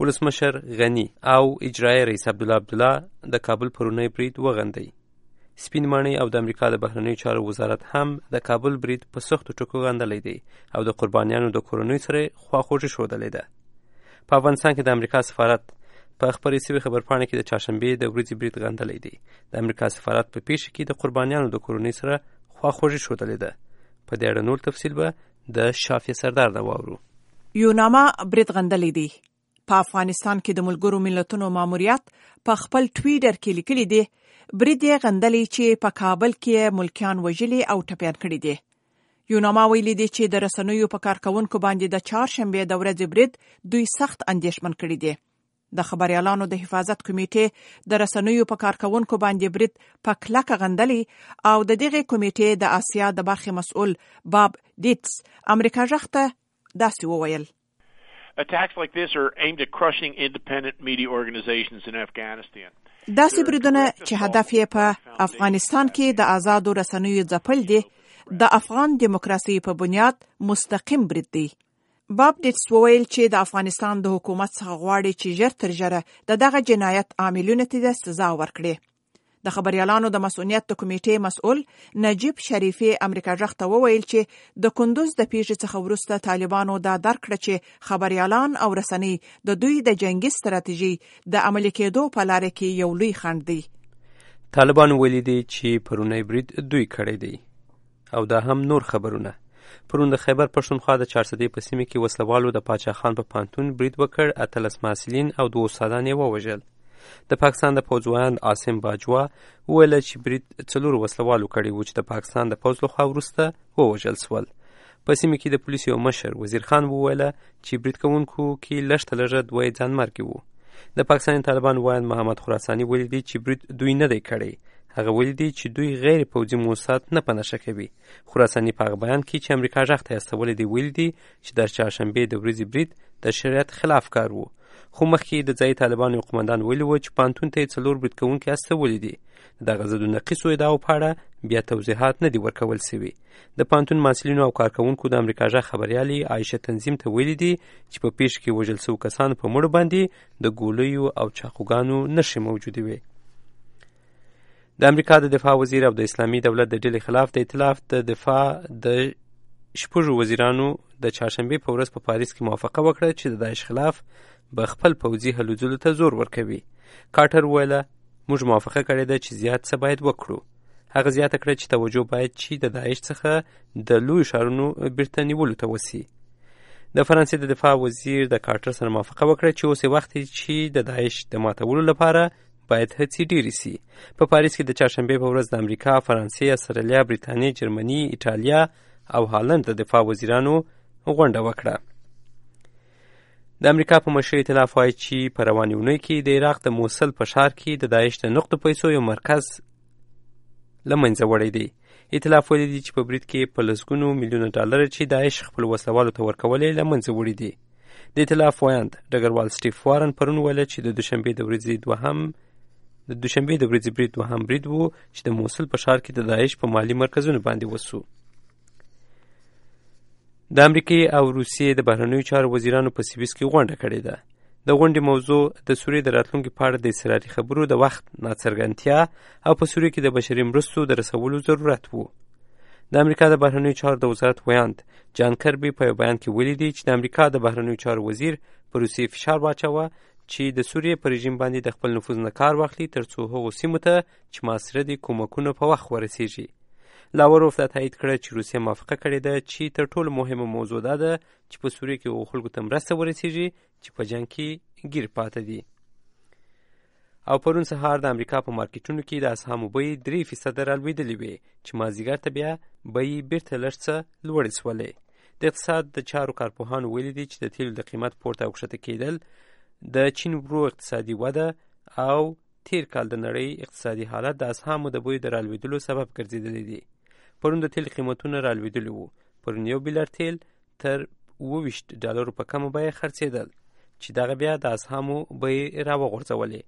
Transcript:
ولسمشر غني او اجرایي رئیس عبدالله د کابل پرونی برید وغندی. سپین ماڼۍ او د امریکا د بهرنیو چارو وزارت هم د کابل برید په سختو ټکو غندلی دی او د قربانیانو د کورنیو سره خواخوږي ښودلې ده. په افغانستان کې د امریکا سفارت په خپرې شوې خبرپاڼه کې د چهارشنبې د ورځې برید غندلی دی. د امریکا سفارت په پیښه کې د قربانیانو د کورنیو سره خواخوږي ښودلې ده. په دې اړه نور تفصیل به د شافیه سردار نه واورو. یوناما برید غندلی دی. په افغانستان کې د ملګرو ملتونو ماموریت په خپل ټویټر کې لیکلی دی برید یې غندلی چې په کابل کې ملکیان وژلي او ټپیان کړي دي. یوناما ویلي دی چې د رسنیو په کارکونکو باندې د چهارشنبې د ورځې برید دوی سخت اندېښمن کړي دي. د خبریالانو د حفاظت کمیټې د رسنیو په کارکونکو باندې برید په کلکه غندلی او د دغه کمیټې د آسیا د برخې مسؤل باب دیټس امریکا غږ ته داسې وویل: Attacks like this are aimed at crushing independent media organizations in Afghanistan. داسې بریدونه چې هدف یې په افغانستان کې د آزادو رسنیو ځپل دي د افغان دیموکراسي په بنیاد مستقیم برید دی. باب ډیټس وویل چې د افغانستان د حکومت څخه غواړي چې ژر تر ژره دغه جنایت عاملینو ته سزا ورکړي. د خبریالانو د مسؤلیت د کمیټې مسؤل نجیب شریفی امریکا غږ ته وویل چې د کندوز د پیښې څخه وروسته طالبانو دا درک کړه چې خبریالان او رسنۍ د دوی د جنگي ستراتیژي د عملي کېدو په لار کې یو لوی خنډ دی. طالبان ویلي دي چې پرونی برید دوی کړی دی او دا هم نور خبرونه. پرون د خیبر پښتونخوا د 400 په سیمه کې وسلوالو د پاچا خان په پانتون برید وکړ. 18 محصلین او 2 استادان یې ووژل. د پاکستان د پوځوان عاصم باجوا وویل چې برید 4 وسلوالو کړی و چې د پاکستان د پوځ لخوا وروسته ووژل شول. په سیمه کې د پولیسو مشر وزیر خان وویل چې برید کوونکو کې لږ تر لږه 2 ځانمرګي وو. د پاکستان طالبان وایي محمد خراساني ویلي دی چې برید دوی نه دی کړی. هغه ویلي دی چې دوی غیر پوځي موسسات نه په نښه کوي. خراساني په هغه بیان کې چې امریکا غږ ته استولی دی ویلي دی چې د چهارشنبې د ورځې برید د شریعت خلاف کار و. خو مخکې د ځایي طالبانو یو قمندان ویلي و چې پانتون ته یې 4 برید کوونکي استولی دي. دغه ضد نقیصو ادعاو په اړه بیا توضیحات نه دي ورکول سوي. د پانتون محصلینو او کارکوونکو د امریکا غږ خبریالې عایشه تنظیم ته ویلي دي چې په پیښه کې وژل شوو کسانو په مړو باندې د ګولیو او چاقوګانو نښې موجودې وې. د امریکا د دفاع وزیر او د اسلامي دولت د ډلې خلاف د ائتلاف د دفاع د 6 وزیرانو د چهارشنبې په ورځ په پاریس کې موافقه وکړه چې د داعش خلاف به خپل پوځي هلو ځلو ته زور ورکوي. کارټر ویله موږ موافقه کړې ده چې زیات څه باید وکړو. هغه زیاته کړه چې توجه باید چې د داعش څخه د لوی ښارونو بیرته نیولو ته وسي. د فرانسې د دفاع وزیر د کارټر سره موافقه وکړه چې اوس وخت چې د داعش د ماتولو لپاره باید هڅې ډېرې سي. په پاریس کې د چهارشنبې په ورځ د امریکا، فرانسې، استرالیا، بریتانیا، جرمني، ایټالیا او هالند د دفاع وزیرانو غونډه وکړه. د امریکا په مشرۍ ائتلاف وایي چې په روانې اونۍ کې د عراق د موصل په ښار کې د داعش د نقدو پیسو یو مرکز له منځه وړی دی. ائتلاف ویلي دی چې په برید کې په لسګونو میلیونه ډالر چې داعش خپل وسلوالو ته ورکولې له منځه وړي دي. د ائتلاف وایند ډګروال سټیف وارن پرون ویل چې د دوشنبې د ورځې برید دوهم برید و چې د موصل په ښار کې د داعش په مالي مرکزونو باندې وسو. د امریکې او روسیې د بهرنیو چارو وزیرانو په سویس کې غونډه کړې ده. د غونډې موضوع د سوریې د راتلونکي په اړه د اضطراري خبرو د وخت ناڅرګندتیا او په سوریې کې د بشري مرستو د رسولو ضرورت و. د امریکا د بهرنیو چارو د وزارت ویاند جان کربي په یو بیان کې ویلي دی چې د امریکا د بهرنیو چارو وزیر په روسیې فشار واچوه چې د سوریې په رژیم باندې د خپل نفوذ نه کار واخلي تر څو هغو سیمو ته چې محاصره دي کومکونه په وخت ورسیږي. لاوروف دا تایید کړه چې روسیه موافقه کړې ده چې تر ټولو مهمه موضوع دا ده چې په سوریه کې هغو خلکو ته مرسته ورسیږي چې په جنګ کې ګیر پاته دي. او پرون سهار د امریکا په مارکیټونو کې د اسهامو بیې 3% رالوېدلې وې چې مازدیګر ته بیا بیې بیرته لږ څه لوړې شولې. د اقتصاد د چارو کارپوهانو ویلي دي چې د تیلو د قیمت پورته او کښته کېدل د چین ورو اقتصادي وده او تیر کال د نړۍ اقتصادي حالت د اسهامو د بیو د رالوېدلو سبب ګرځېدلی دی. پرون د تیل قیمتونه رالوېدلي وو. پرون 1 بیلر تیل تر $20 په کمه بیه خرڅېدل چې دغه بیا د اسهامو بیې راوغورځولې.